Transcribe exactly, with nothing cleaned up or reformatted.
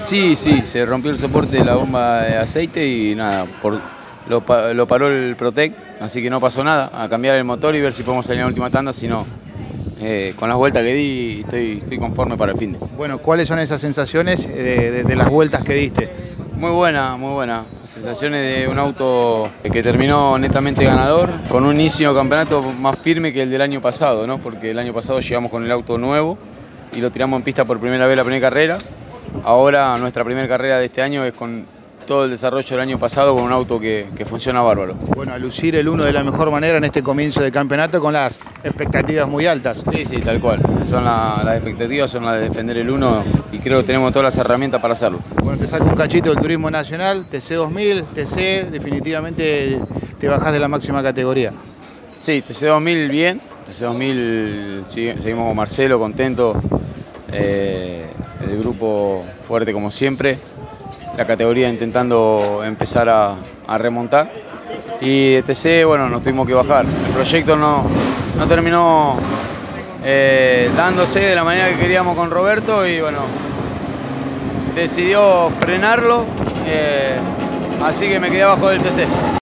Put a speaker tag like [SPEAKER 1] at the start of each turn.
[SPEAKER 1] Sí, sí, se rompió el soporte de la bomba de aceite y nada, por, lo, lo paró el Protec, así que no pasó nada. A cambiar el motor y ver si podemos salir en la última tanda, si no, eh, con las vueltas que di estoy, estoy conforme para el fin de.
[SPEAKER 2] Bueno, ¿cuáles son esas sensaciones de, de, de las vueltas que diste?
[SPEAKER 1] Muy buena, muy buena. Sensaciones de un auto que terminó netamente ganador, con un inicio de campeonato más firme que el del año pasado, ¿no? Porque el año pasado llegamos con el auto nuevo y lo tiramos en pista por primera vez la primera carrera. Ahora nuestra primera carrera de este año es con todo el desarrollo del año pasado con un auto que, que funciona bárbaro.
[SPEAKER 2] Bueno, a lucir el uno de la mejor manera en este comienzo de campeonato con las expectativas muy altas.
[SPEAKER 1] Sí, sí, tal cual. Son la, las expectativas, son las de defender el uno y creo que tenemos todas las herramientas para hacerlo.
[SPEAKER 2] Bueno, te saco un cachito del turismo nacional, T C dos mil, T C, definitivamente te bajás de la máxima categoría.
[SPEAKER 1] Sí, T C dos mil bien, T C dos mil seguimos con Marcelo, contento, eh, el grupo fuerte como siempre, la categoría intentando empezar a, a remontar y de T C, bueno, nos tuvimos que bajar. El proyecto no, no terminó eh, dándose de la manera que queríamos con Roberto y bueno, decidió frenarlo, eh, así que me quedé abajo del T C.